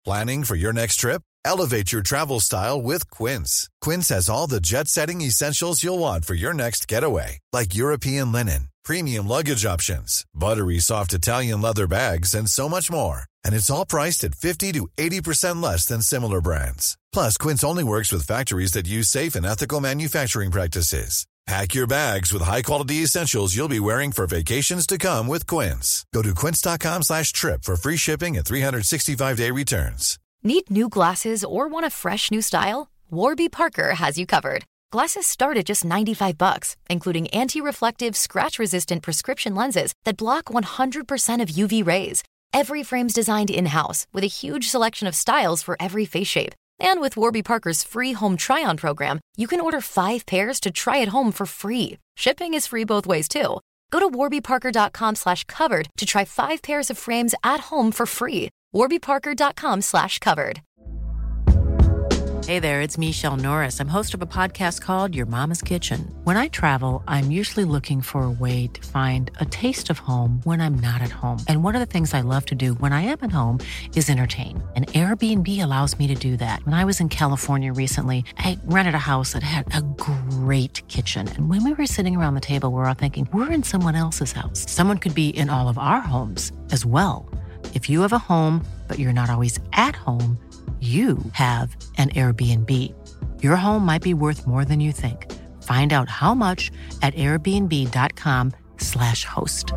Planning for your next trip? Elevate your travel style with Quince. Quince has all the jet-setting essentials you'll want for your next getaway, like European linen, premium luggage options, buttery soft Italian leather bags, and so much more. And it's all priced at 50 to 80% less than similar brands. Plus, Quince only works with factories that use safe and ethical manufacturing practices. Pack your bags with high-quality essentials you'll be wearing for vacations to come with Quince. Go to quince.com/trip for free shipping and 365-day returns. Need new glasses or want a fresh new style? Warby Parker has you covered. Glasses start at just $95, including anti-reflective, scratch-resistant prescription lenses that block 100% of UV rays. Every frame's designed in-house with a huge selection of styles for every face shape. And with Warby Parker's free home try-on program, you can order 5 pairs to try at home for free. Shipping is free both ways, too. Go to warbyparker.com/covered to try 5 pairs of frames at home for free. warbyparker.com/covered. Hey there, it's Michelle Norris. I'm host of a podcast called Your Mama's Kitchen. When I travel, I'm usually looking for a way to find a taste of home when I'm not at home. And one of the things I love to do when I am at home is entertain. And Airbnb allows me to do that. When I was in California recently, I rented a house that had a great kitchen. And when we were sitting around the table, we were all thinking, we're in someone else's house. Someone could be in all of our homes as well. If you have a home, but you're not always at home, you have an Airbnb. Your home might be worth more than you think. Find out how much at airbnb.com/host.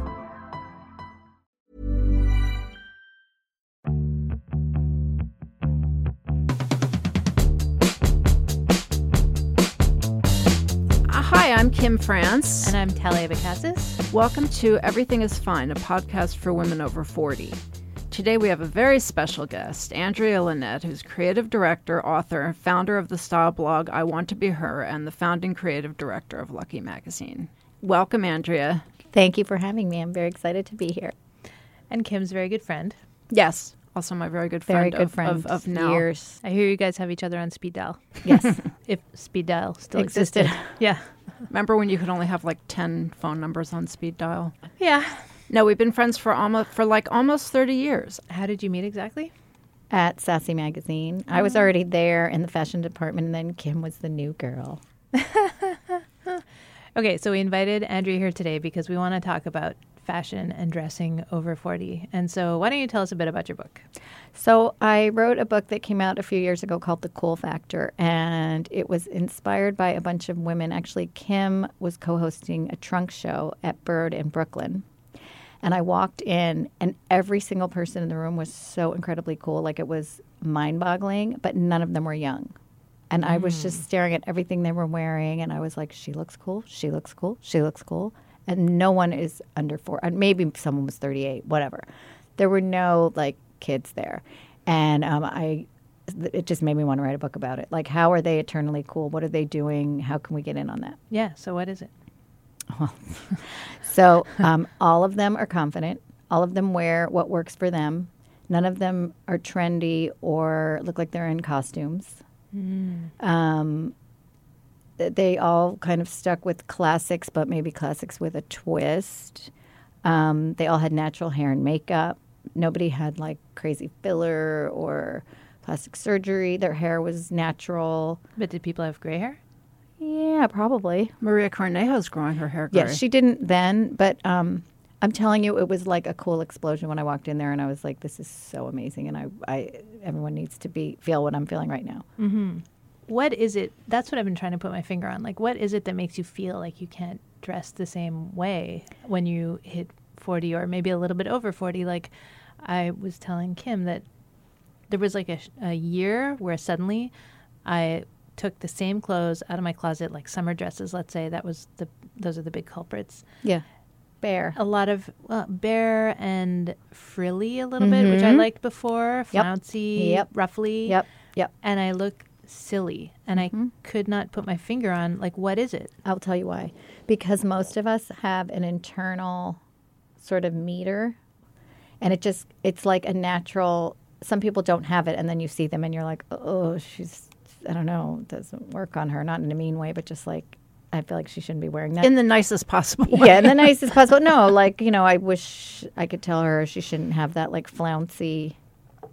Hi, I'm Kim France. And I'm Talia Bacassis. Welcome to Everything is Fine, a podcast for women over 40. Today we have a very special guest, Andrea Lynette, who's creative director, author, founder of the style blog I Want to Be Her, and the founding creative director of Lucky Magazine. Welcome, Andrea. Thank you for having me. I'm very excited to be here. And Kim's very good friend. Yes, also my very good friend of now. Years. I hear you guys have each other on speed dial. Yes. If speed dial still existed. Yeah. Remember when you could only have like 10 phone numbers on speed dial? Yeah. No, we've been friends for almost 30 years. How did you meet exactly? At Sassy Magazine. I was already there in the fashion department, and then Kim was the new girl. Okay, so we invited Andrea here today because we want to talk about fashion and dressing over 40. And so why don't you tell us a bit about your book? So I wrote a book that came out a few years ago called The Cool Factor, and it was inspired by a bunch of women. Actually, Kim was co-hosting a trunk show at Bird in Brooklyn. And I walked in, and every single person in the room was so incredibly cool. Like, it was mind-boggling, but none of them were young. And I was just staring at everything they were wearing, and I was like, she looks cool, she looks cool, she looks cool. And no one is under 4. Maybe someone was 38, whatever. There were no, like, kids there. And it just made me want to write a book about it. Like, how are they eternally cool? What are they doing? How can we get in on that? Yeah, so what is it? Well, so all of them are confident. All of them wear what works for them. None of them are trendy or look like they're in costumes. They all kind of stuck with classics, but maybe classics with a twist. They all had natural hair and makeup. Nobody had like crazy filler or plastic surgery. Their hair was natural. But did people have gray hair? Yeah, probably. Maria Cornejo's growing her hair gray. Yeah, she didn't then, but I'm telling you, it was like a cool explosion when I walked in there, and I was like, this is so amazing, and everyone needs to feel what I'm feeling right now. Mm-hmm. What is it? That's what I've been trying to put my finger on. Like, what is it that makes you feel like you can't dress the same way when you hit 40 or maybe a little bit over 40? Like, I was telling Kim that there was like a year where suddenly I took the same clothes out of my closet, like summer dresses, let's say. Those are the big culprits. Yeah. Bare. A lot of bare and frilly a little bit, which I liked before. Flouncy, ruffly. Yep. And I look silly. And I could not put my finger on, like, what is it? I'll tell you why. Because most of us have an internal sort of meter. And it's like a natural, some people don't have it. And then you see them and you're like, oh, I don't know, it doesn't work on her. Not in a mean way, but just like, I feel like she shouldn't be wearing that. In the nicest possible way. Yeah, in the nicest possible. No, like, I wish I could tell her she shouldn't have that, like, flouncy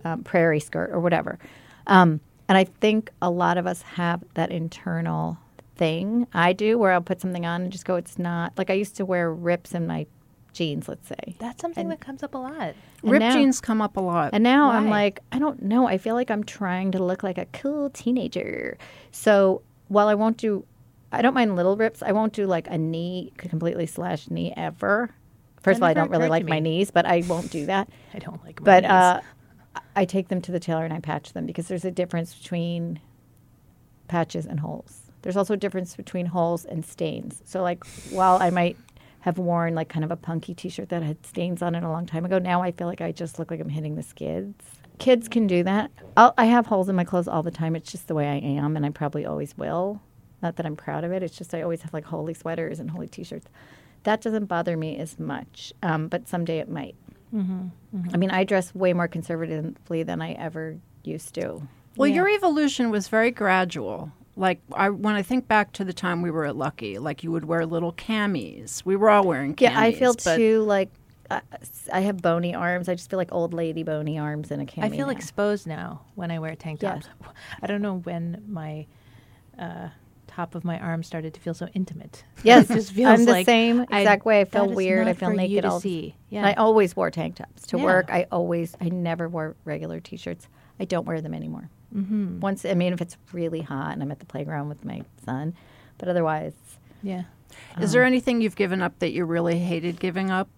prairie skirt or whatever. And I think a lot of us have that internal thing. I do, where I'll put something on and just go, it's not. Like I used to wear rips in my jeans, let's say. That's something that comes up a lot. Ripped jeans come up a lot. And now Why? I'm like, I don't know. I feel like I'm trying to look like a cool teenager. So while I don't mind little rips. I won't do like a knee, completely slash knee ever. First of all, I don't really like my knees, but I won't do that. I don't like my knees. I take them to the tailor and I patch them because there's a difference between patches and holes. There's also a difference between holes and stains. So like while I might have worn like kind of a punky t-shirt that had stains on it a long time ago, now I feel like I just look like I'm hitting the skids. Kids can do that. I have holes in my clothes all the time. It's just the way I am, and I probably always will. Not that I'm proud of it. It's just I always have like holy sweaters and holy t-shirts. That doesn't bother me as much, but someday it might. I mean, I dress way more conservatively than I ever used to. Well, your evolution was very gradual. Like, when I think back to the time we were at Lucky, like you would wear little camis. We were all wearing camis. Yeah, I feel too like I have bony arms. I just feel like old lady bony arms in a cami. I feel exposed now when I wear tank tops. Yeah. I don't know when my top of my arm started to feel so intimate. Yes, it just feels I'm the like same exact way. I feel that is weird. I not feel for you naked to all. See. Yeah. And I always wore tank tops to Yeah. work. I never wore regular t-shirts. I don't wear them anymore. Once, I mean, if it's really hot and I'm at the playground with my son, but otherwise. Yeah. Is there anything you've given up that you really hated giving up?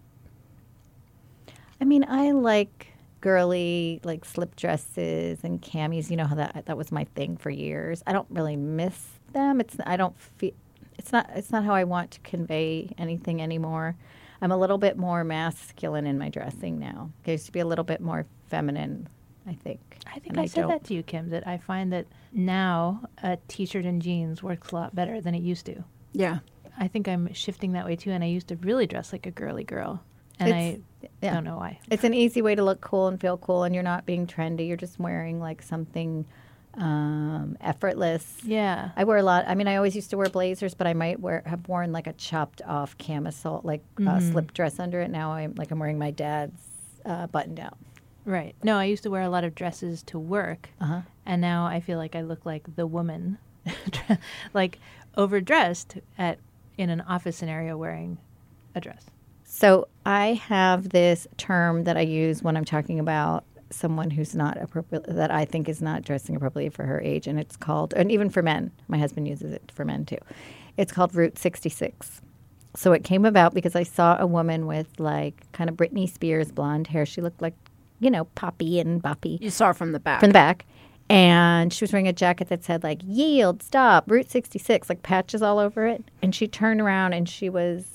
I mean, I like girly, like slip dresses and camis. You know how that was my thing for years. I don't really miss them. It's not how I want to convey anything anymore. I'm a little bit more masculine in my dressing now. I used to be a little bit more feminine, I think. I think I said that to you, Kim, that I find that now a T-shirt and jeans works a lot better than it used to. Yeah. I think I'm shifting that way, too, and I used to really dress like a girly girl, and I don't know why. It's an easy way to look cool and feel cool, and you're not being trendy. You're just wearing, like, something effortless. Yeah. I wear a lot. I mean, I always used to wear blazers, but I might have worn, like, a chopped-off camisole, like slip dress under it. Now I'm wearing my dad's button-down. Right. No, I used to wear a lot of dresses to work, and now I feel like I look like the woman, like overdressed in an office scenario wearing a dress. So I have this term that I use when I'm talking about someone who's not appropriate, that I think is not dressing appropriately for her age, and it's called, and even for men, my husband uses it for men too. It's called Route 66. So it came about because I saw a woman with like kind of Britney Spears blonde hair. She looked like, you know, poppy and boppy. You saw her from the back. From the back. And she was wearing a jacket that said, like, yield, stop, Route 66, like patches all over it. And she turned around and she was,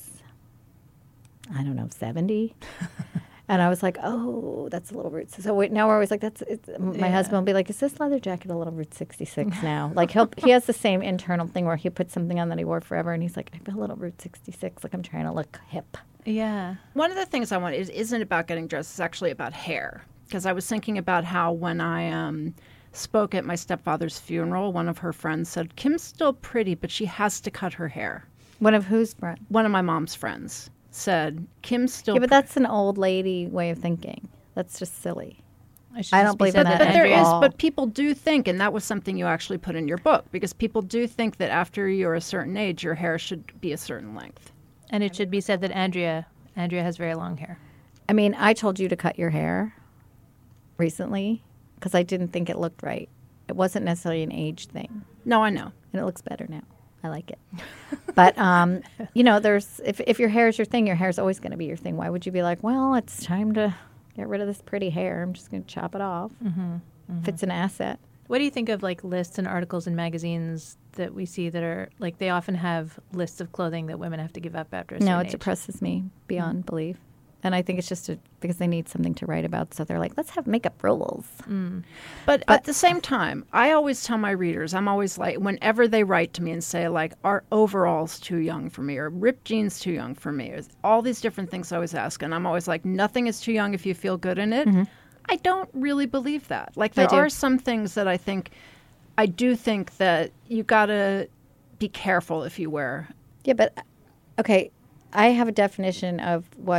I don't know, 70. And I was like, oh, that's a little Route. So now we're always like, my husband will be like, is this leather jacket a little Route 66 now? Like, he has the same internal thing where he puts something on that he wore forever. And he's like, I feel a little Route 66. Like, I'm trying to look hip. Yeah. One of the things I want isn't about getting dressed. It's actually about hair. Because I was thinking about how when I spoke at my stepfather's funeral, one of her friends said, Kim's still pretty, but she has to cut her hair. One of whose friends? One of my mom's friends said, Kim's still Yeah, but that's an old lady way of thinking. That's just silly. I don't believe in that. But there is, all. but people do think, and that was something you actually put in your book, because people do think that after you're a certain age, your hair should be a certain length. And it should be said that Andrea has very long hair. I mean, I told you to cut your hair recently because I didn't think it looked right. It wasn't necessarily an age thing. No, I know. And it looks better now. I like it. But, you know, if your hair is your thing, your hair is always going to be your thing. Why would you be like, well, it's time to get rid of this pretty hair. I'm just going to chop it off. If it's an asset. What do you think of like lists and articles in magazines that we see that are like they often have lists of clothing that women have to give up after a certain No, it age? depresses me beyond belief. And I think it's just because they need something to write about. So they're like, let's have makeup rules. But at the same time, I always tell my readers, I'm always like, whenever they write to me and say, like, are overalls too young for me or ripped jeans too young for me? Or all these different things I always ask. And I'm always like, nothing is too young if you feel good in it. I don't really believe that. Like, there are some things that I do think that you got to be careful if you wear. Yeah, but, okay, I have a definition of what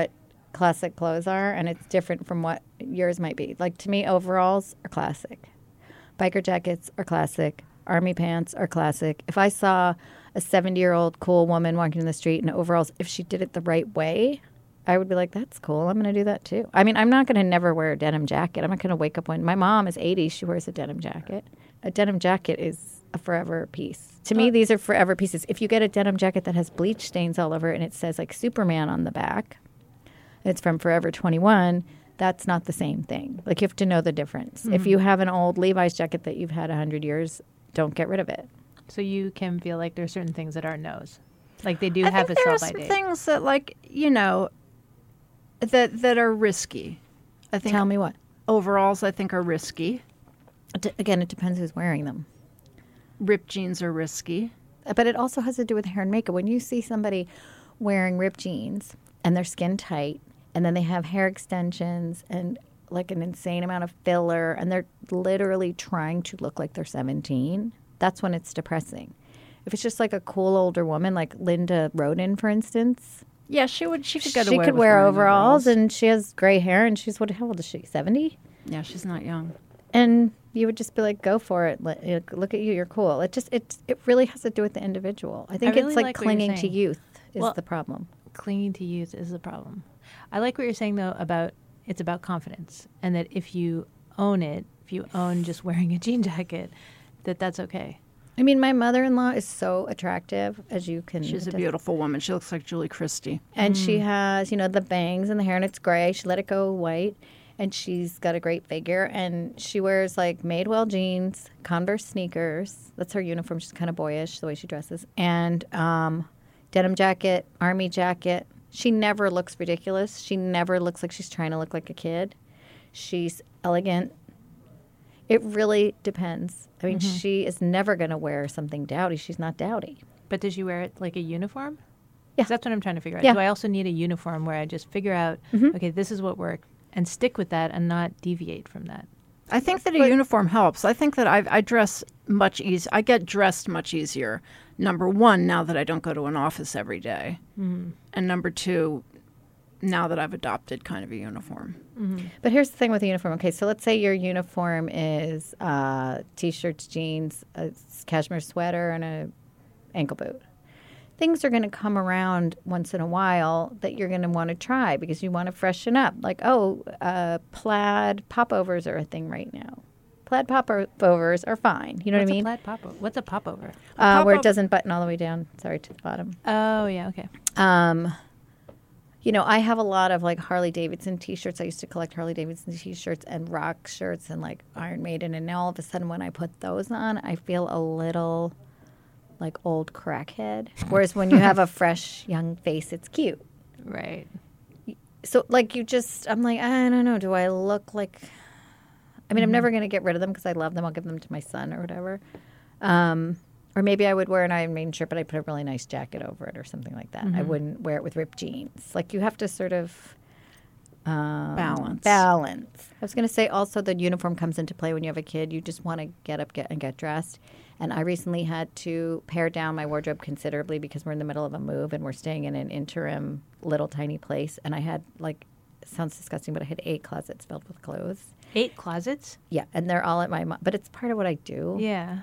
classic clothes are, and it's different from what yours might be. Like, to me, overalls are classic. Biker jackets are classic. Army pants are classic. If I saw a 70-year-old cool woman walking in the street in overalls, if she did it the right way, I would be like, that's cool. I'm going to do that too. I mean, I'm not going to never wear a denim jacket. I'm not going to wake up when my mom is 80. She wears a denim jacket. A denim jacket is a forever piece. To me, these are forever pieces. If you get a denim jacket that has bleach stains all over it and it says like Superman on the back, it's from Forever 21, that's not the same thing. Like, you have to know the difference. If you have an old Levi's jacket that you've had 100 years, don't get rid of it. So you can feel like there's certain things that are no's. Like they do have a sell by date. I think there are some things that, like, you know, that are risky. I think Tell me what. overalls, I think, are risky. Again, it depends who's wearing them. Ripped jeans are risky. But it also has to do with hair and makeup. When you see somebody wearing ripped jeans and they're skin tight and then they have hair extensions and like an insane amount of filler and they're literally trying to look like they're 17, that's when it's depressing. If it's just like a cool older woman like Linda Rodin, for instance. Yeah, she could get She away could with wear wearing overalls and she has gray hair and she's, how old is she, 70? Yeah, she's not young. And you would just be like, go for it. Look at you. You're cool. It really has to do with the individual. I think really it's like like what you're clinging to saying. youth is Well, the problem. Clinging to youth is the problem. I like what you're saying, though, about it's about confidence. And that if you own it, if you own just wearing a jean jacket, that's okay. I mean, my mother-in-law is so attractive, as you can. She's a beautiful woman. She looks like Julie Christie. And she has, the bangs and the hair, and it's gray. She let it go white. And she's got a great figure. And she wears, like, Madewell jeans, Converse sneakers. That's her uniform. She's kind of boyish, the way she dresses. And denim jacket, army jacket. She never looks ridiculous. She never looks like she's trying to look like a kid. She's elegant. It really depends. I mean, she is never going to wear something dowdy. She's not dowdy. But does she wear it like a uniform? Yeah. 'Cause that's what I'm trying to figure out. Yeah. Do I also need a uniform where I just figure out, okay, this is what worked, and stick with that and not deviate from that? I think that a uniform helps. I think that I dress much easier. I get dressed much easier. Number one, now that I don't go to an office every day. And number two, now that I've adopted kind of a uniform. But here's the thing with the uniform. Okay, so let's say your uniform is T-shirts, jeans, a cashmere sweater, and a ankle boot. Things are going to come around once in a while that you're going to want to try because you want to freshen up. Like, plaid popovers are a thing right now. Plaid popovers are fine. You know what I mean? What's a plaid popover? What's a popover? Where it doesn't button all the way down. Sorry, to the bottom. Oh, yeah, okay. I have a lot of like Harley Davidson T-shirts. I used to collect Harley Davidson T-shirts and rock shirts and like Iron Maiden. And now all of a sudden when I put those on, I feel a little like old crackhead. Whereas when you have a fresh young face, it's cute. Right. So like I'm like, I don't know. Do I look like, I mean, I'm never going to get rid of them because I love them. I'll give them to my son or whatever. Or maybe I would wear an Iron Maiden shirt, but I'd put a really nice jacket over it or something like that. I wouldn't wear it with ripped jeans. Like you have to sort of Balance. I was going to say also the uniform comes into play when you have a kid. You just want to get dressed. And I recently had to pare down my wardrobe considerably because we're in the middle of a move and we're staying in an interim little tiny place. And I had it sounds disgusting, but I had 8 closets filled with clothes. 8 closets? Yeah, and they're all at my but it's part of what I do. Yeah.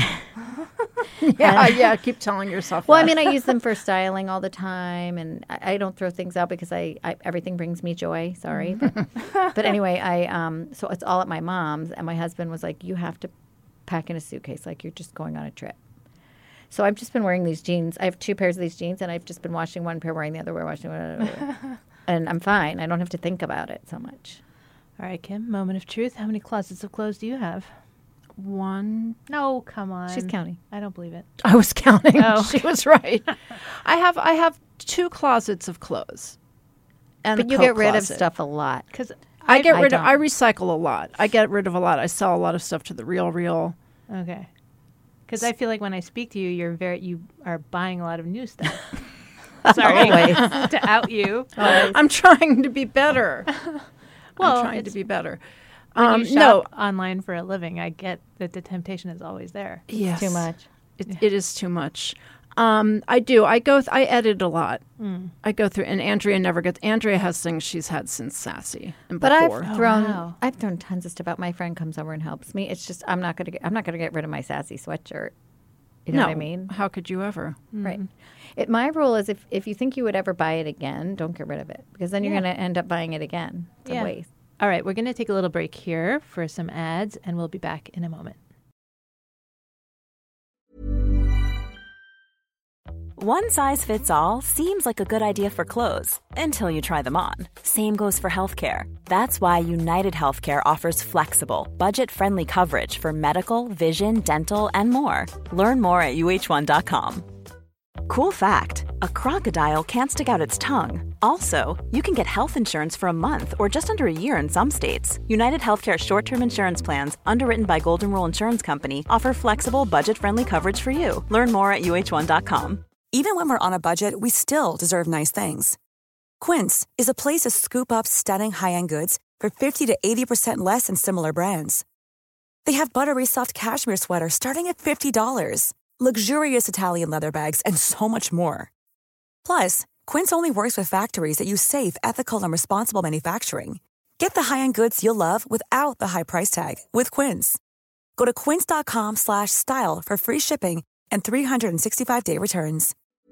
Yeah, keep telling yourself Well, that. I mean, I use them for styling all the time, and I don't throw things out because I everything brings me joy. Sorry, but anyway, so it's all at my mom's, and my husband was like, "You have to pack in a suitcase, like you're just going on a trip." So I've just been wearing these jeans. I have 2 pairs of these jeans, and I've just been washing one pair, wearing the other, washing one, and I'm fine. I don't have to think about it so much. All right, Kim, moment of truth. How many closets of clothes do you have? 1. No, come on. She's counting. I don't believe it. I was counting. Oh. She was right. I have 2 closets of clothes. And But you get rid of stuff a lot. Because I don't. recycle a lot. I get rid of a lot. I sell a lot of stuff to the Real. Okay. Because I feel like when I speak to you, you are buying a lot of new stuff. Sorry to out you. I'm trying to be better. Well, I'm trying to be better. When you shop online for a living, I get that the temptation is always there. Yes. Too much. It is too much. I do. I edit a lot. I go through, and Andrea has things she's had since Sassy and But before. I've thrown tons of stuff out. My friend comes over and helps me. It's just I'm not gonna get rid of my Sassy sweatshirt. You know what I mean? How could you ever? Right. My rule is if you think you would ever buy it again, don't get rid of it because then you're going to end up buying it again. It's a waste. All right, we're going to take a little break here for some ads, and we'll be back in a moment. One size fits all seems like a good idea for clothes until you try them on. Same goes for healthcare. That's why United Healthcare offers flexible, budget-friendly coverage for medical, vision, dental, and more. Learn more at uh1.com. Cool fact, a crocodile can't stick out its tongue. Also, you can get health insurance for a month or just under a year in some states. United Healthcare short-term insurance plans, underwritten by Golden Rule Insurance Company, offer flexible, budget-friendly coverage for you. Learn more at uh1.com. Even when we're on a budget, we still deserve nice things. Quince is a place to scoop up stunning high-end goods for 50 to 80% less than similar brands. They have buttery soft cashmere sweaters starting at $50, luxurious Italian leather bags, and so much more. Plus, Quince only works with factories that use safe, ethical, and responsible manufacturing. Get the high-end goods you'll love without the high price tag with Quince. Go to quince.com/style for free shipping and 365-day returns.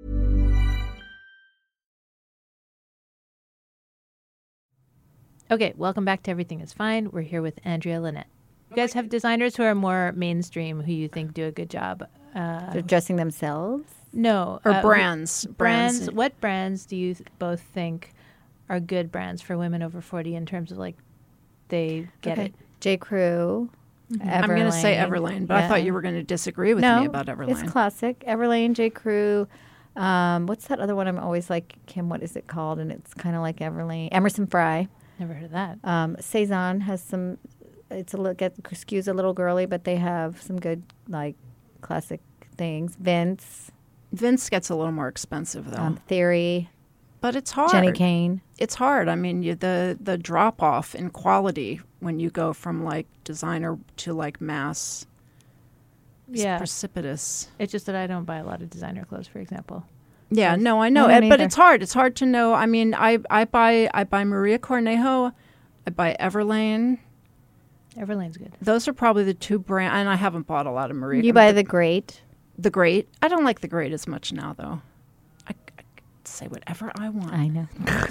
Okay, welcome back to Everything is Fine. We're here with Andrea Lynette. You guys have designers who are more mainstream who you think do a good job. They're dressing themselves? No. Or brands. What brands do you both think are good brands for women over 40 in terms of like they get it? J. Crew. I'm going to say Everlane, but I thought you were going to disagree with me about Everlane. It's classic. Everlane, J. Crew. What's that other one I'm always like, Kim, what is it called? And it's kind of like Everlane. Emerson Fry. Never heard of that. Cezanne has some, skews a little girly, but they have some good, like, classic things. Vince gets a little more expensive, though. Theory. But it's hard. Jenny Kane. It's hard. I mean, the drop off in quality when you go from like designer to like mass is precipitous. It's just that I don't buy a lot of designer clothes, for example. Yeah, no, I know, but it's hard. It's hard to know. I mean, I buy Maria Cornejo, I buy Everlane. Everlane's good. Those are probably the two brands, and I haven't bought a lot of Maria. You buy The Great. The Great. I don't like The Great as much now, though. I say whatever I want. I know.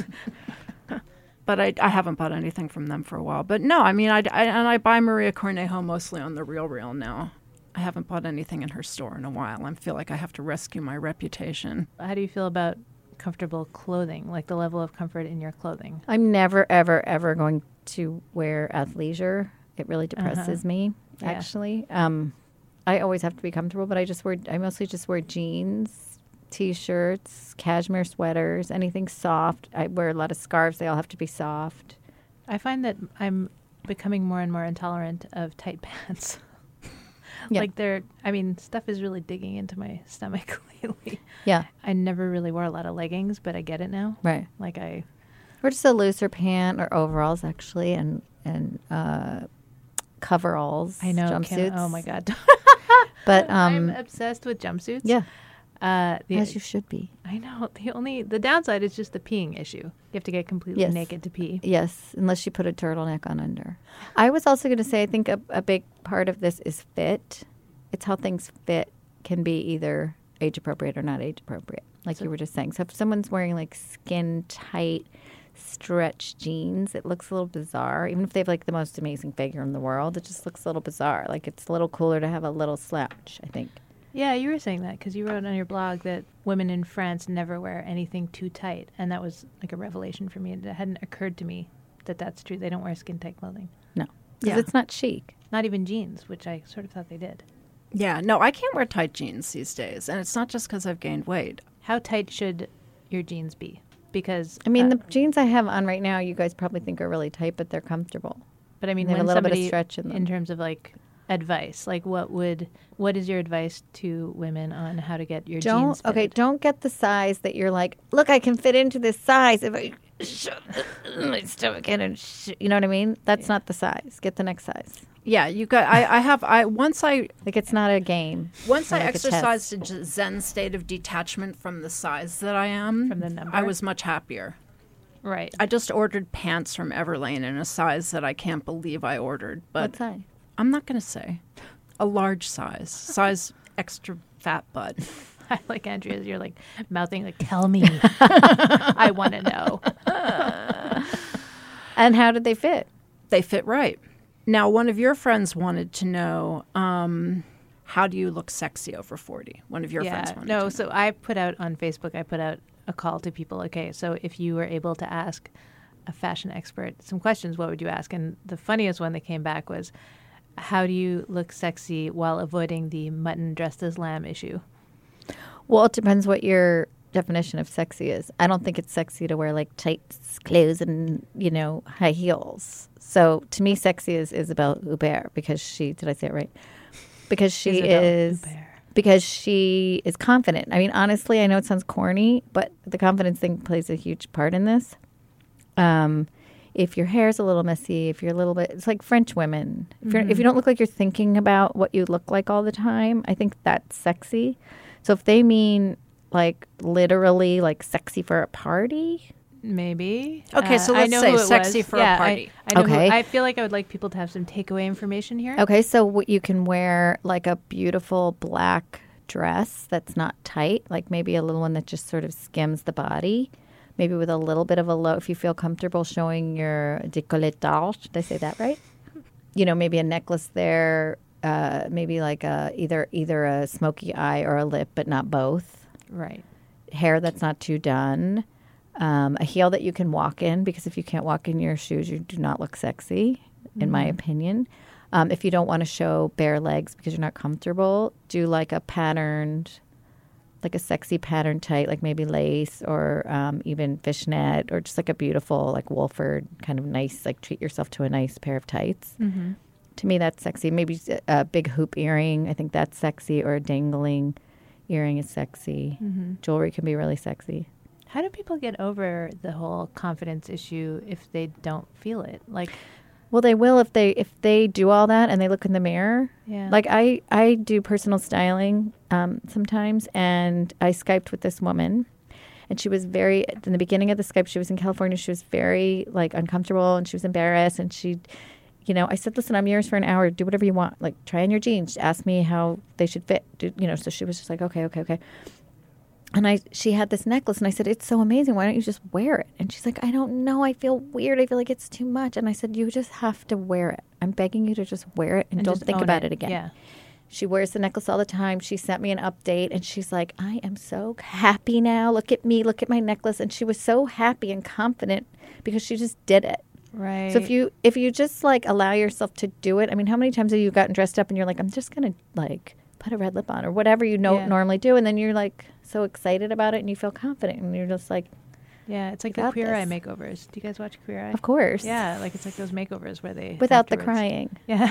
But I haven't bought anything from them for a while. But no, I mean, I buy Maria Cornejo mostly on the Real now. I haven't bought anything in her store in a while. I feel like I have to rescue my reputation. How do you feel about comfortable clothing, like the level of comfort in your clothing? I'm never, ever, ever going to wear athleisure. It really depresses me, actually. I always have to be comfortable, but I mostly just wear jeans, T-shirts, cashmere sweaters, anything soft. I wear a lot of scarves. They all have to be soft. I find that I'm becoming more and more intolerant of tight pants. Yeah. Like stuff is really digging into my stomach lately. Yeah. I never really wore a lot of leggings, but I get it now. Right. Or just a looser pant or overalls, actually, and coveralls. I know. Jumpsuits. Oh, my God. But I'm obsessed with jumpsuits. Yeah. As you should be. I know. The downside is just the peeing issue. You have to get completely naked to pee. Yes, unless you put a turtleneck on under. I was also going to say, I think a big part of this is fit. It's how things fit can be either age appropriate or not age appropriate, like you were just saying. So if someone's wearing like skin tight, stretch jeans, it looks a little bizarre. Even if they have like the most amazing figure in the world, it just looks a little bizarre. Like it's a little cooler to have a little slouch, I think. Yeah, you were saying that because you wrote on your blog that women in France never wear anything too tight. And that was like a revelation for me. It hadn't occurred to me that that's true. They don't wear skin-tight clothing. No, because it's not chic. Not even jeans, which I sort of thought they did. Yeah, no, I can't wear tight jeans these days. And it's not just because I've gained weight. How tight should your jeans be? Because I mean, the jeans I have on right now, you guys probably think are really tight, but they're comfortable. But I mean, they have when a little bit of somebody, stretch in them. in terms of like advice, like what is your advice to women on how to get your jeans fitted? Okay, don't get the size that you're like, look, I can fit into this size if I shove my stomach in and you know what I mean? That's not the size. Get the next size. Yeah, you got. Once I Like it's not a game. Once I like a test. exercised a Zen state of detachment from the size that I am, From the number? I was much happier. Right. I just ordered pants from Everlane in a size that I can't believe I ordered. But What size? I'm not going to say. A large size extra fat butt. I like Andrea. You're like mouthing like, tell me. I want to know. And how did they fit? They fit right. Now, one of your friends wanted to know, how do you look sexy over 40? One of your friends wanted to know. So I put out on Facebook, a call to people. Okay, so if you were able to ask a fashion expert some questions, what would you ask? And the funniest one that came back was, how do you look sexy while avoiding the mutton dressed as lamb issue? Well, it depends what your definition of sexy is. I don't think it's sexy to wear like tight clothes and, high heels. So to me, sexy is Isabelle Huppert because did I say it right? Because she is confident. I mean, honestly, I know it sounds corny, but the confidence thing plays a huge part in this. If your hair's a little messy, if you're a little bit, it's like French women. If you don't look like you're thinking about what you look like all the time, I think that's sexy. So if they mean like literally like sexy for a party, maybe. Okay, so let's say sexy for a party. I know Okay. I feel like I would like people to have some takeaway information here. okay, so you can wear like a beautiful black dress that's not tight, like maybe a little one that just sort of skims the body, maybe with a little bit of a low, if you feel comfortable showing your décolletage. Did I say that right? Maybe a necklace there, maybe like either a smoky eye or a lip, but not both. Right. Hair that's not too done. A heel that you can walk in, because if you can't walk in your shoes, you do not look sexy, in my opinion. If you don't want to show bare legs because you're not comfortable, do like a patterned, like a sexy pattern tight, like maybe lace or even fishnet, or just like a beautiful like Wolford kind of nice, like treat yourself to a nice pair of tights. Mm-hmm. To me, that's sexy. Maybe a big hoop earring. I think that's sexy, or a dangling earring is sexy. Mm-hmm. Jewelry can be really sexy. How do people get over the whole confidence issue if they don't feel it? Like, Well, they will if they do all that and they look in the mirror. yeah. Like I do personal styling sometimes, and I Skyped with this woman, and she was in the beginning of the Skype, she was in California. She was very like uncomfortable and she was embarrassed, and she, I said, listen, I'm yours for an hour. Do whatever you want. Like try on your jeans. Ask me how they should fit. So she was just like, okay. And she had this necklace, and I said, it's so amazing. Why don't you just wear it? And she's like, I don't know. I feel weird. I feel like it's too much. And I said, you just have to wear it. I'm begging you to just wear it and don't just think own about it again. Yeah. She wears the necklace all the time. She sent me an update, and she's like, I am so happy now. Look at me. Look at my necklace. And she was so happy and confident because she just did it. Right. So if you just like allow yourself to do it, I mean, how many times have you gotten dressed up and you're like, I'm just going to like put a red lip on or whatever normally do, and then you're like so excited about it and you feel confident and you're just like, Yeah, it's like You the got Queer Eye this. makeovers. Do you guys watch Queer Eye? of course. Yeah, like it's like those makeovers where they Without the afterwards- crying. Yeah.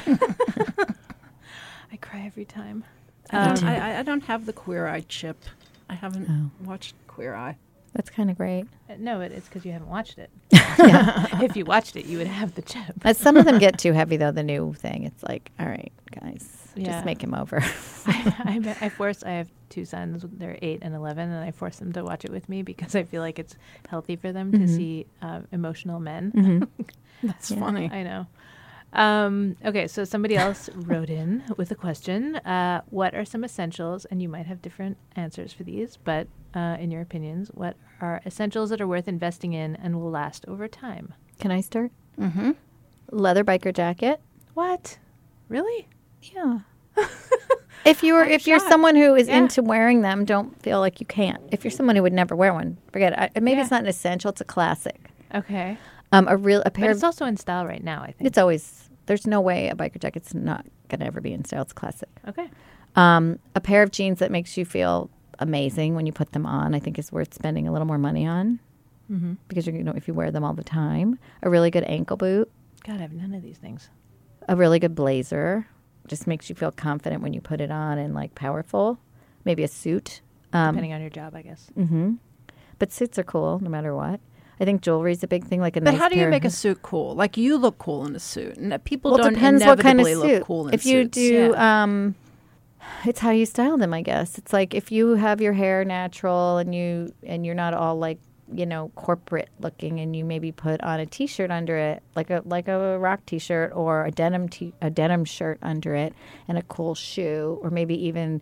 I cry every time. I don't have the Queer Eye chip. I haven't Oh. watched Queer Eye. That's kind of great. No, it's because you haven't watched it. If you watched it, you would have the chip. Some of them get too heavy, though, the new thing. It's like, all right, guys, Yeah. just make him over. I have two sons. They're 8 and 11, and I force them to watch it with me because I feel like it's healthy for them to see emotional men. That's funny. I know. Okay, so somebody else wrote in with a question. What are some essentials, and you might have different answers for these, but in your opinions, what are essentials that are worth investing in and will last over time? Can I start? Mm-hmm. Leather biker jacket. What? Really? Yeah. If you're someone who is into wearing them, don't feel like you can't. If you're someone who would never wear one, forget it. Maybe it's not an essential; it's a classic. Okay. A But pair it's also in style right now, I think. It's always. There's no way a biker jacket's not gonna ever be in style. It's classic. Okay. A pair of jeans that makes you feel amazing when you put them on, I think is worth spending a little more money on. Mm-hmm. Because if you wear them all the time. A really good ankle boot. God, I have none of these things. A really good blazer. Just makes you feel confident when you put it on and like powerful. Maybe a suit. Depending on your job, I guess. But suits are cool no matter what. I think jewelry's a big thing, like a But nice how do you pair make a of- suit cool? Like you look cool in a suit, and people Well, it don't depends what kind of inevitably suit. look cool in if suits. you do, it's how you style them, I guess. It's like if you have your hair natural and you're not all like, corporate looking, and you maybe put on a t-shirt under it, like a rock t-shirt or a denim shirt under it, and a cool shoe, or maybe even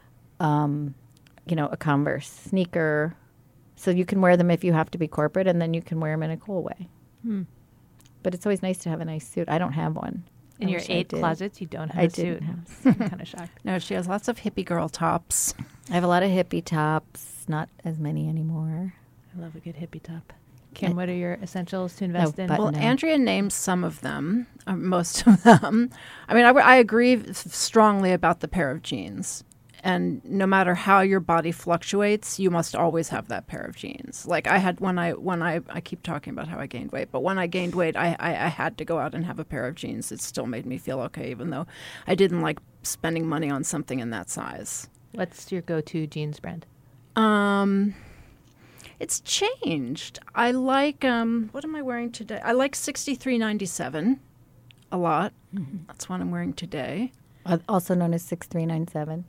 a Converse sneaker. So you can wear them if you have to be corporate, and then you can wear them in a cool way. But it's always nice to have a nice suit. I don't have one. In I your wish I 8 did. closets, you don't have I a suit. didn't have. I'm kind of shocked. No, she has lots of hippie girl tops. I have a lot of hippie tops, not as many anymore. I love a good hippie top. Kim, what are your essentials to invest in? button Well, No. Andrea named some of them, most of them. I mean, I agree strongly about the pair of jeans. And no matter how your body fluctuates, you must always have that pair of jeans. Like I had when I keep talking about how I gained weight, but when I gained weight, I had to go out and have a pair of jeans. It still made me feel okay, even though I didn't like spending money on something in that size. What's your go-to jeans brand? It's changed. I like what am I wearing today? I like 6397 a lot. That's what I'm wearing today. Also known as 6397.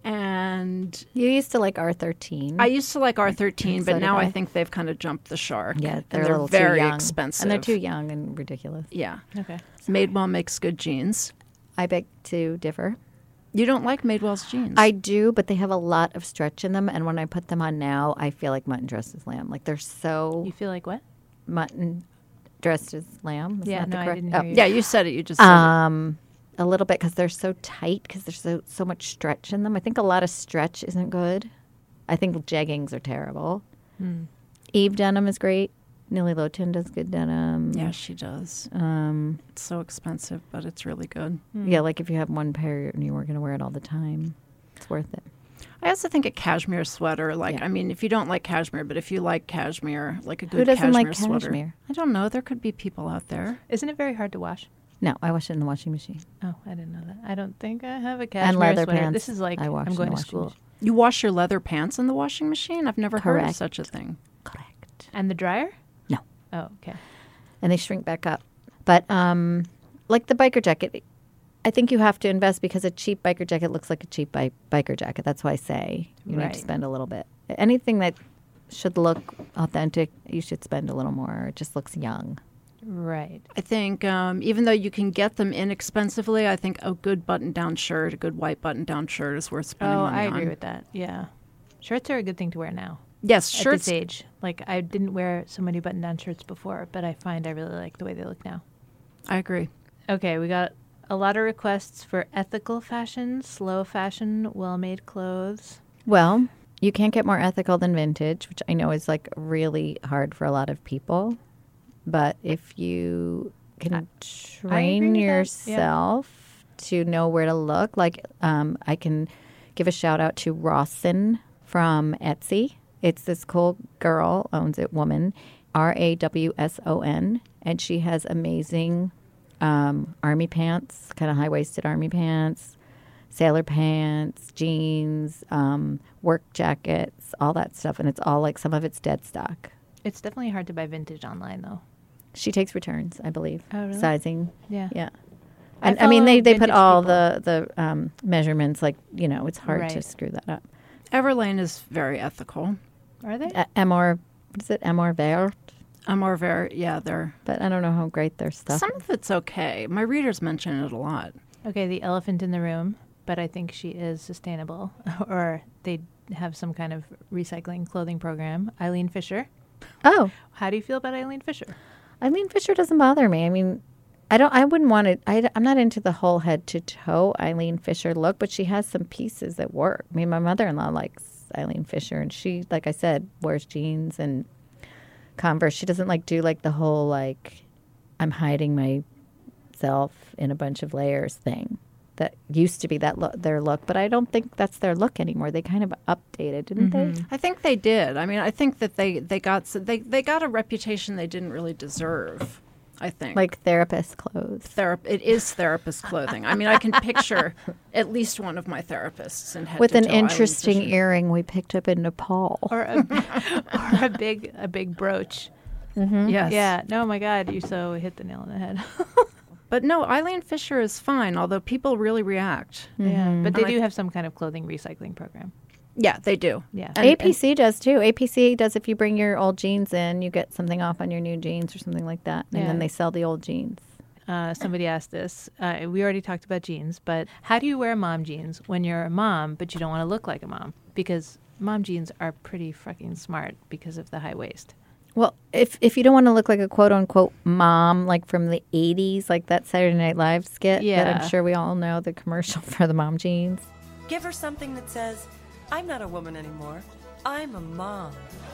And You used to like R13. I used to like R13, So but did now I I. think they've kind of jumped the shark. Yeah, and they're a little very too young. expensive. And they're too young and ridiculous. Yeah. Okay. Madewell makes good jeans. I beg to differ. You don't like Madewell's jeans? I do, but they have a lot of stretch in them. And when I put them on now, I feel like mutton dressed as lamb. Like they're so You feel like what? mutton dressed as lamb. Is Yeah, that the no, I correct? didn't Oh. hear you. Yeah, you said it. You just said it. A little bit because they're so tight, because there's so much stretch in them. I think a lot of stretch isn't good. I think jeggings are terrible. Eve denim is great. Nilly Lowton does good denim. Yeah, she does. It's so expensive, but it's really good. Yeah, like if you have one pair and you were going to wear it all the time, it's worth it. I also think a cashmere sweater, Yeah. I mean, if you don't like cashmere, but if you like cashmere, like a good Who doesn't cashmere like sweater. cashmere? I don't know. There could be people out there. Isn't it very hard to wash? No, I wash it in the washing machine. Oh, I didn't know that. I don't think I have a cashmere And leather sweater. pants. This is like I wash I'm in going the to washing school. machine. You wash your leather pants in the washing machine? I've never heard of Correct. such a thing. Correct. And the dryer? No. Oh, okay. And they shrink back up. But like the biker jacket, I think you have to invest because a cheap biker jacket looks like a cheap biker jacket. That's why I say you need Right. to spend a little bit. Anything that should look authentic, you should spend a little more. It just looks young. Right. I think even though you can get them inexpensively, I think a good button-down shirt, a good white button-down shirt is worth spending Oh, money I on. agree with that. Yeah. Shirts are a good thing to wear now. Yes, At shirts. this age. Like, I didn't wear so many button-down shirts before, but I find I really like the way they look now. I agree. Okay, we got a lot of requests for ethical fashion, slow fashion, well-made clothes. Well, you can't get more ethical than vintage, which I know is like really hard for a lot of people. But if you can train with that, yeah. yourself to know where to look, like I can give a shout out to Rawson from Etsy. It's this cool girl, owns it, woman, Rawson, and she has amazing army pants, kind of high-waisted army pants, sailor pants, jeans, work jackets, all that stuff. And it's all like some of it's dead stock. It's definitely hard to buy vintage online, though. She takes returns, I believe. Oh, really? Sizing. Yeah. Yeah. I And I mean, they follow put vintage all people. the measurements, like, it's hard to Right. screw that up. Everlane is very ethical. Are they? Amor, what is it? Amor Vert? Amor Vert, yeah, they're But I don't know how great their stuff some is. of it's okay. My readers mention it a lot. Okay, the elephant in the room, but I think she is sustainable, or they have some kind of recycling clothing program. Eileen Fisher. Oh, How do you feel about Eileen Fisher? Eileen Fisher doesn't bother me. I mean, I wouldn't want it. I'm not into the whole head to toe Eileen Fisher look, but she has some pieces that work. I mean, my mother-in-law likes Eileen Fisher, and she, like I said, wears jeans and Converse. She doesn't do the whole I'm hiding myself in a bunch of layers thing. That used to be their look, but I don't think that's their look anymore. They kind of updated, didn't they? I think they did. I mean, I think that they got a reputation they didn't really deserve. I think Like therapist clothes. it is therapist clothing. I mean, I can picture at least one of my therapists in head With to an toe Eileen interesting Fisher. earring we picked up in Nepal. Or a big brooch. Yes. Yeah. No, my God, you so hit the nail on the head. But no, Eileen Fisher is fine, although people really react. Yeah, but they And do have some kind of clothing recycling program. Yeah, they do. Yeah. APC does too. APC does if you bring your old jeans in, you get something off on your new jeans or something like that. And Yeah. then they sell the old jeans. Somebody asked this. We already talked about jeans, but how do you wear mom jeans when you're a mom, but you don't want to look like a mom? Because mom jeans are pretty fucking smart because of the high waist. Well, if you don't want to look like a quote unquote mom, like from the 80s, like that Saturday Night Live skit that Yeah. I'm sure we all know, the commercial for the mom jeans. Give her something that says, I'm not a woman anymore. I'm a mom.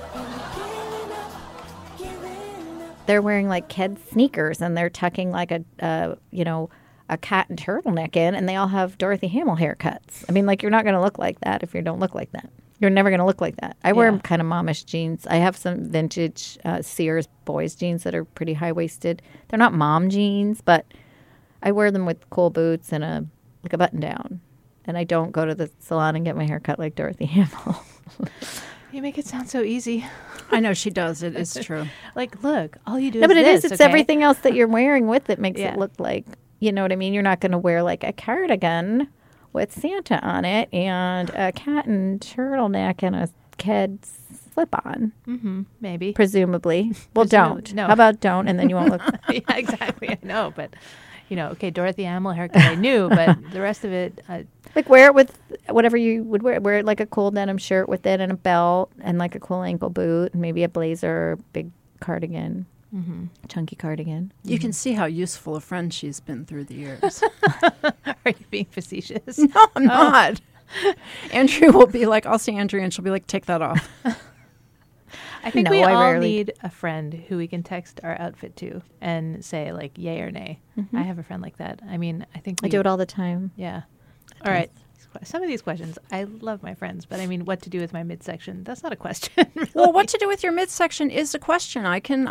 They're wearing like kid sneakers and they're tucking like a cat and turtleneck in, and they all have Dorothy Hamill haircuts. I mean, like, you're not going to look like that if you don't look like that. You're never going to look like that. I wear Yeah. kind of momish jeans. I have some vintage Sears boys jeans that are pretty high-waisted. They're not mom jeans, but I wear them with cool boots and a button down. And I don't go to the salon and get my hair cut like Dorothy Hamill. You make it sound so easy. I know she does. It is true. Like, look, all you do No, is but it this, is. It's okay? everything else that you're wearing with it makes Yeah. it look like, you know what I mean? You're not going to wear like a cardigan with Santa on it and a cat and turtleneck and a kid's slip-on, Maybe. presumably. Well, Presumably, don't. no. How about don't, and then you won't look. Yeah, exactly. I know, but, okay, Dorothy Hamill haircut I knew, but the rest of it, Like, wear it with whatever you would wear. Wear it like a cool denim shirt with it and a belt and like a cool ankle boot and maybe a blazer or big cardigan, chunky cardigan. You can see how useful a friend she's been through the years. are you being facetious? No, I'm not. Andrea will be like, I'll see Andrea and she'll be like, take that off. I think No, we I all rarely- need a friend who we can text our outfit to and say, like, yay or nay. I have a friend like that. I mean, I think I do it all the time. Yeah. All right. Some of these questions, I love my friends, but I mean, what to do with my midsection? That's not a question. Really. Well, what to do with your midsection is a question. I can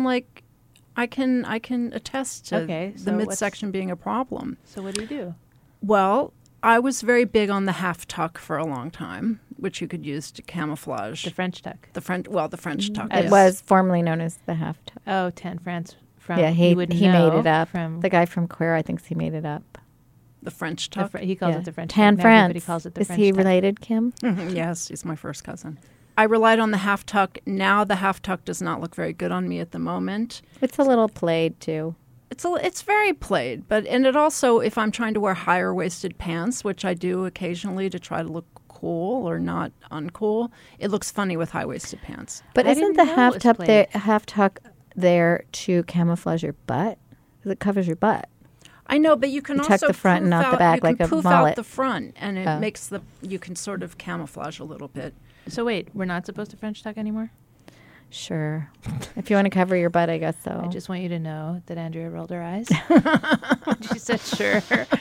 attest to Okay, the so what's- midsection being a problem. So what do you do? Well, I was very big on the half tuck for a long time, which you could use to camouflage The French tuck. the French tuck. It yes. was formerly known as the half tuck. Oh, Tan France from Yeah, he you would made know it up. From The guy from Queer, I think he made it up. the French the tuck. he calls Yeah. it the French Tan tuck. Now everybody France. calls it the Is French he tuck. related, Kim? Yes, he's my first cousin. I relied on the half tuck. Now the half tuck does not look very good on me at the moment. It's a little played too. It's very played, and it also, if I'm trying to wear higher waisted pants, which I do occasionally to try to look cool or not uncool, it looks funny with high waisted pants. But I isn't didn't the know it half was tuck played. there to camouflage your butt? 'Cause it covers your butt. I know, but you can You also tuck the front and poof not the out- back you can like a poof mullet. out the front, and it Oh. makes you can sort of camouflage a little bit. So wait, we're not supposed to French tuck anymore? Sure. If you want to cover your butt, I guess so. I just want you to know that Andrea rolled her eyes. She said, sure.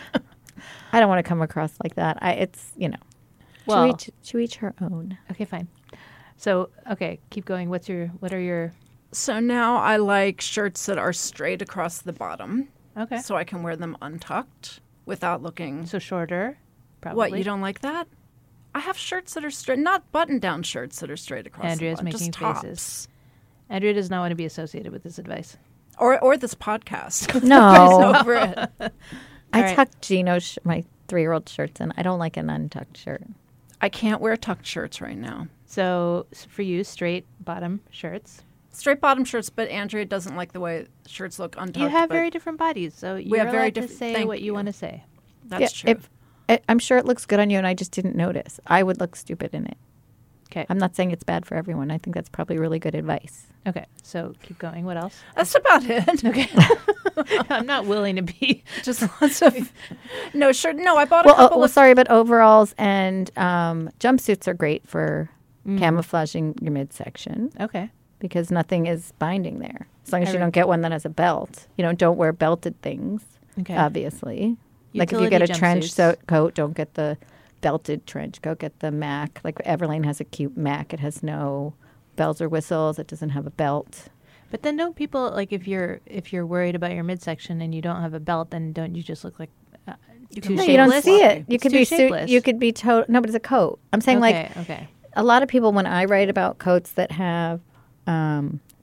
I don't want to come across like that. It's, Well- to each her own. Okay, fine. So, okay, keep going. What are your, So now I like shirts that are straight across the bottom, okay. so I can wear them untucked without looking. So shorter, probably. What, you don't like that? I have shirts that are straight, not button-down shirts that are straight across Andrea's the bottom, making just tops. faces. Andrea does not want to be associated with this advice. Or this podcast. No. Over it. I right. tuck Gino's, my 3-year-old shirts in. I don't like an untucked shirt. I can't wear tucked shirts right now. So for you, straight bottom shirts. Straight bottom shirts, but Andrea doesn't like the way shirts look untucked. You have but very different bodies, so you're have very allowed to different- say thank what you you. want to say. That's true. I'm sure it looks good on you, and I just didn't notice. I would look stupid in it. Okay. I'm not saying it's bad for everyone. I think that's probably really good advice. Okay. So keep going. What else? That's about it. Okay. I'm not willing to be. Just lots of no shirt. No, I bought a Well, couple of. sorry, but overalls and jumpsuits are great for camouflaging your midsection Okay. because nothing is binding there. As long as you Every- don't get one that has a belt. Don't wear belted things, Okay. obviously. Like if you Utility get a trench jumpsuits. coat, don't get the belted trench coat. Get the Mac. Like Everlane has a cute Mac. It has no bells or whistles. It doesn't have a belt. But then don't people like if you're worried about your midsection and you don't have a belt, then don't you just look like too No, shapeless? you don't see it. You It's could too be shapeless. you could be no, but it's a coat. I'm saying like Okay. a lot of people when I write about coats that have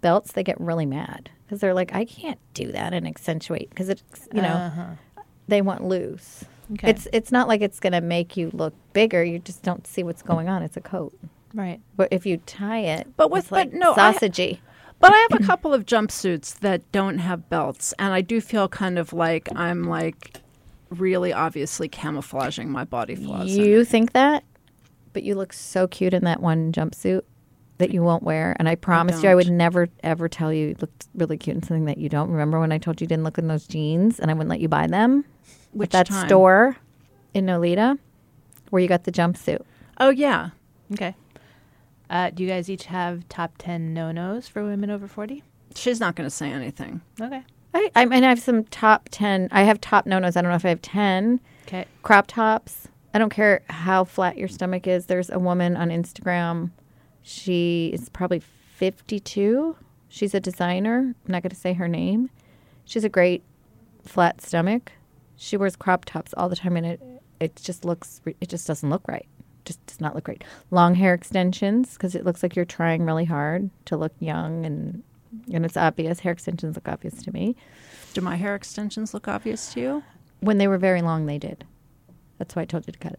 belts, they get really mad because they're like, I can't do that and accentuate because it's, they want loose. Okay. It's not like it's going to make you look bigger. You just don't see what's going on. It's a coat. Right. But if you tie it, But it's like sausagey. But I have a couple of jumpsuits that don't have belts, and I do feel kind of like I'm like really obviously camouflaging my body flaws. You think that, but you look so cute in that one jumpsuit that you won't wear. And I promised you I would never, ever tell you looked really cute in something that you don't. Remember when I told you didn't look in those jeans and I wouldn't let you buy them? Which at that time? store in Nolita where you got the jumpsuit. Oh, yeah. Okay. Do you guys each have top 10 no-nos for women over 40? She's not going to say anything. Okay. I mean, I have some top 10. I have top no-nos. I don't know if I have 10. Okay. Crop tops. I don't care how flat your stomach is. There's a woman on Instagram. She is probably 52. She's a designer. I'm not going to say her name. She's a great flat stomach. She wears crop tops all the time, and it just doesn't look right. Just does not look great. Long hair extensions, because it looks like you're trying really hard to look young, and it's obvious. Hair extensions look obvious to me. Do my hair extensions look obvious to you? When they were very long, they did. That's why I told you to cut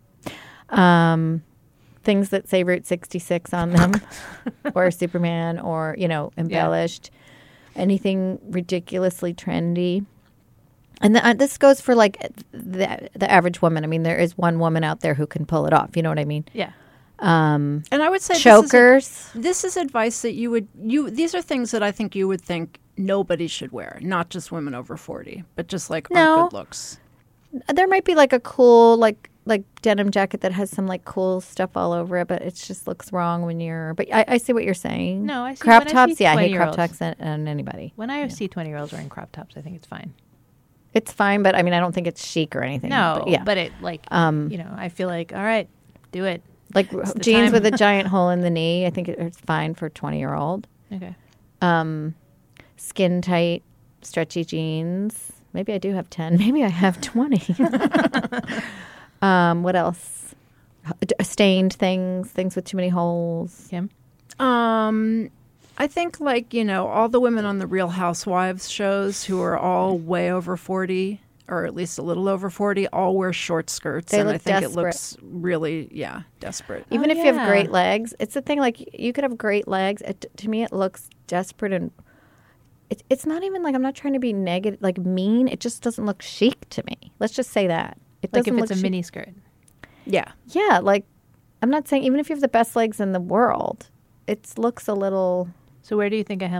it. Things that say Route 66 on them, or Superman, or, embellished. Yeah. Anything ridiculously trendy. And this goes for, like, the average woman. I mean, there is one woman out there who can pull it off. You know what I mean? Yeah. And I would say chokers. This is advice that these are things that I think you would think nobody should wear, not just women over 40, but just, like, aren't good looks. There might be, like, a cool, like denim jacket that has some, like, cool stuff all over it, but it just looks wrong when you're... But I see what you're saying. No, I see. Crop tops, I hate crop tops on anybody. When I see 20-year-olds wearing crop tops, I think it's fine. It's fine, but I mean, I don't think it's chic or anything. No, but it I feel like, all right, do it. Like jeans with a giant hole in the knee, I think it's fine for a 20-year-old. Okay. Skin tight, stretchy jeans. Maybe I do have 10. Maybe I have 20. What else? Stained things with too many holes. Kim? I think, like, all the women on the Real Housewives shows who are all way over 40, or at least a little over 40, all wear short skirts. They and look I think desperate. it looks really, desperate. Even if you have great legs. It's the thing, like, you could have great legs. To me, it looks desperate, and it's not even like I'm not trying to be negative, like mean. It just doesn't look chic to me. Let's just say that. It like doesn't if look it's a chic. mini skirt. Yeah. Yeah, like, I'm not saying, even if you have the best legs in the world, it looks a little... So where do you think the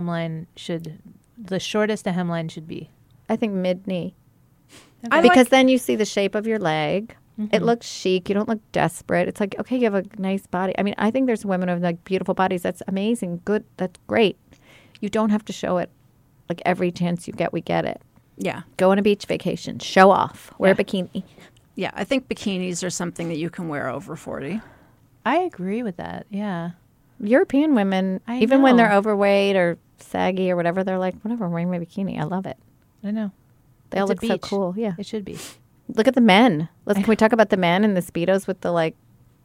shortest a hemline should be? I think mid-knee. Okay. Because then you see the shape of your leg. Mm-hmm. It looks chic. You don't look desperate. It's like, okay, you have a nice body. I mean, I think there's women with, like, beautiful bodies. That's amazing. Good. That's great. You don't have to show it. Like, every chance you get, we get it. Yeah. Go on a beach vacation. Show off. Wear a bikini. Yeah, I think bikinis are something that you can wear over 40. I agree with that, yeah. European women, even when they're overweight or saggy or whatever, they're like, whatever, I'm wearing my bikini. I love it. I know. They all look so cool. Yeah. It should be. Look at the men. Can we talk about the men in the Speedos with the, like,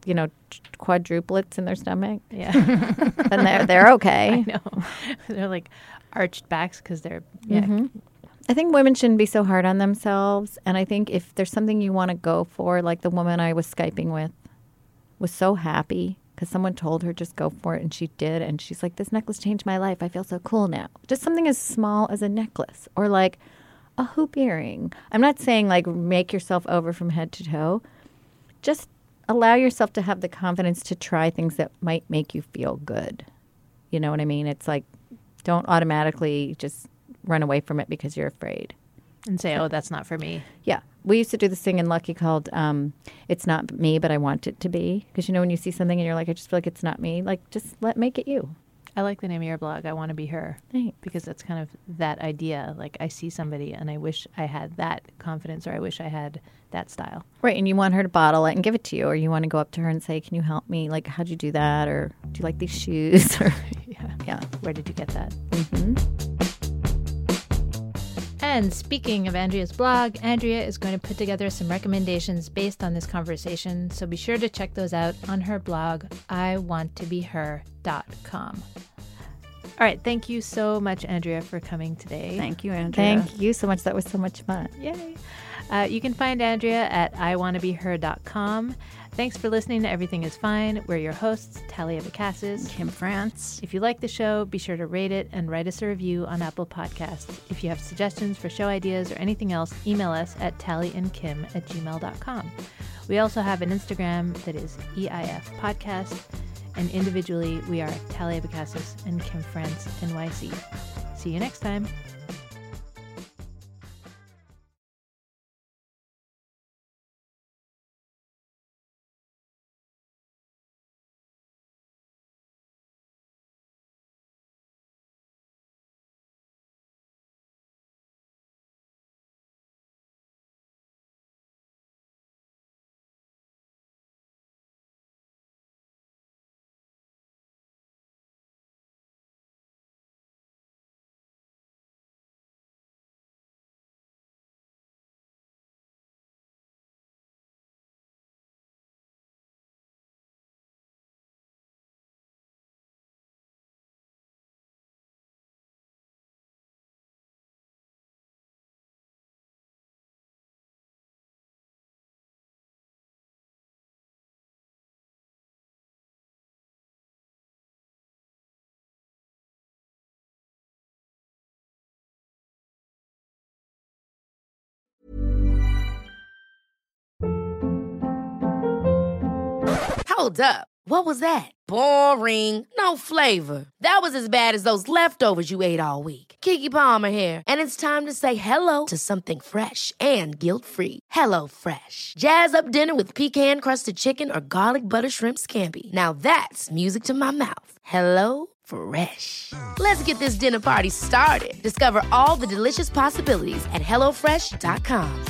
quadruplets in their stomach? Yeah. Then they're okay. I know. They're like arched backs because they're, Mm-hmm. I think women shouldn't be so hard on themselves. And I think if there's something you want to go for, like the woman I was Skyping with was so happy because someone told her just go for it, and she did. And she's like, this necklace changed my life. I feel so cool now. Just something as small as a necklace or like a hoop earring. I'm not saying like make yourself over from head to toe. Just allow yourself to have the confidence to try things that might make you feel good. You know what I mean? It's like, don't automatically just run away from it because you're afraid. And say, oh, that's not for me. Yeah. We used to do this thing in Lucky called It's Not Me, But I Want It to Be. Because, when you see something and you're like, I just feel like it's not me, like, just make it you. I like the name of your blog, I Want to Be Her. Thanks. Because that's kind of that idea. Like, I see somebody and I wish I had that confidence, or I wish I had that style. Right. And you want her to bottle it and give it to you, or you want to go up to her and say, can you help me? Like, how'd you do that? Or do you like these shoes? Or Yeah. Where did you get that? Mm-hmm. And speaking of Andrea's blog, Andrea is going to put together some recommendations based on this conversation, so be sure to check those out on her blog, iwanttobeher.com. All right. Thank you so much, Andrea, for coming today. Thank you, Andrea. Thank you so much. That was so much fun. Yay. You can find Andrea at iwannabeher.com. Thanks for listening to Everything is Fine. We're your hosts, Talia Bacassis. Kim France. If you like the show, be sure to rate it and write us a review on Apple Podcasts. If you have suggestions for show ideas or anything else, email us at tallyandkim@gmail.com. We also have an Instagram that is EIF Podcast, and individually we are Talia Bacassis and Kim France NYC. See you next time. Hold up. What was that? Boring. No flavor. That was as bad as those leftovers you ate all week. Keke Palmer here. And it's time to say hello to something fresh and guilt-free. Hello Fresh. Jazz up dinner with pecan-crusted chicken or garlic butter shrimp scampi. Now that's music to my mouth. Hello Fresh. Let's get this dinner party started. Discover all the delicious possibilities at hellofresh.com.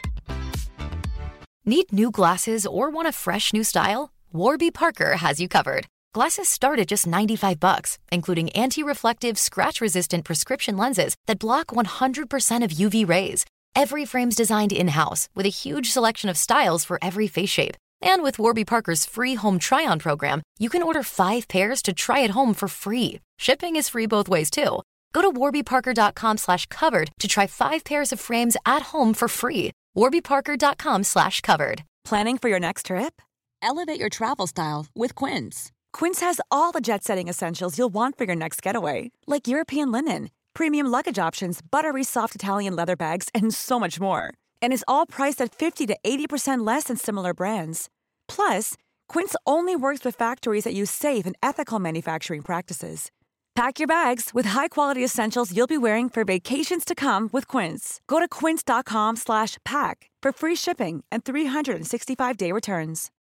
Need new glasses or want a fresh new style? Warby Parker has you covered. Glasses start at just $95, including anti-reflective, scratch-resistant prescription lenses that block 100% of UV rays. Every frame's designed in-house with a huge selection of styles for every face shape. And with Warby Parker's free home try-on program, you can order 5 pairs to try at home for free. Shipping is free both ways, too. Go to warbyparker.com/covered to try 5 pairs of frames at home for free. warbyparker.com/covered. Planning for your next trip? Elevate your travel style with Quince. Quince has all the jet-setting essentials you'll want for your next getaway, like European linen, premium luggage options, buttery soft Italian leather bags, and so much more. And is all priced at 50 to 80% less than similar brands. Plus, Quince only works with factories that use safe and ethical manufacturing practices. Pack your bags with high-quality essentials you'll be wearing for vacations to come with Quince. Go to quince.com/pack for free shipping and 365-day returns.